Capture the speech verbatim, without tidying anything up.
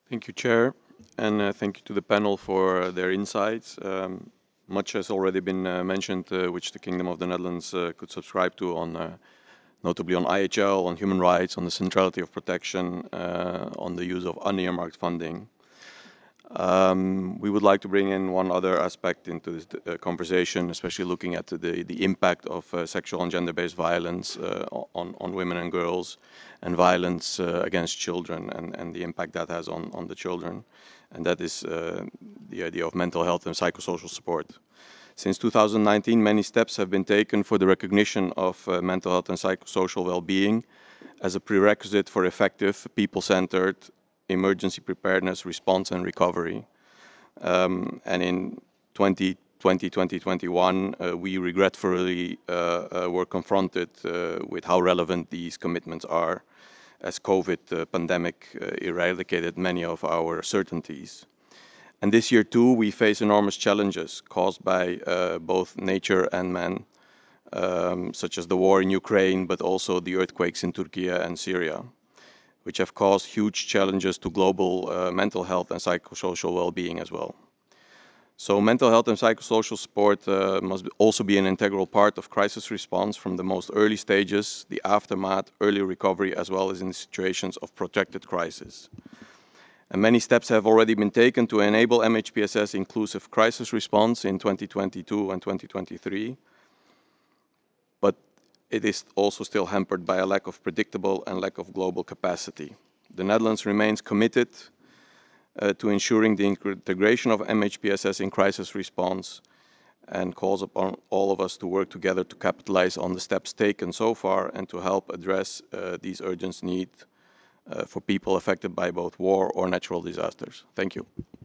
Thank you, Chair, and uh, thank you to the panel for uh, their insights. Um, much has already been uh, mentioned, uh, which the Kingdom of the Netherlands uh, could subscribe to, on, uh, notably on I H L, on human rights, on the centrality of protection, uh, on the use of unearmarked funding. Um, we would like to bring in one other aspect into this uh, conversation, especially looking at the, the impact of uh, sexual and gender-based violence uh, on, on women and girls, and violence uh, against children, and, and the impact that has on, on the children. And that is uh, the idea of mental health and psychosocial support. Since two thousand nineteen, many steps have been taken for the recognition of uh, mental health and psychosocial well-being as a prerequisite for effective, people-centered emergency preparedness, response, and recovery. Um, and in twenty twenty, twenty twenty-one, uh, we regretfully uh, uh, were confronted uh, with how relevant these commitments are, as COVID uh, pandemic uh, eradicated many of our certainties. And this year too, we face enormous challenges caused by uh, both nature and man, um, such as the war in Ukraine, but also the earthquakes in Turkey and Syria, which have caused huge challenges to global uh, mental health and psychosocial well-being as well. So mental health and psychosocial support uh, must also be an integral part of crisis response, from the most early stages, the aftermath, early recovery, as well as in situations of protracted crisis. And many steps have already been taken to enable M H P S S inclusive crisis response in twenty twenty-two and twenty twenty-three, but it is also still hampered by a lack of predictable and lack of global capacity. The Netherlands remains committed uh, to ensuring the integration of M H P S S in crisis response, and calls upon all of us to work together to capitalize on the steps taken so far and to help address uh, these urgent needs uh, for people affected by both war or natural disasters. Thank you.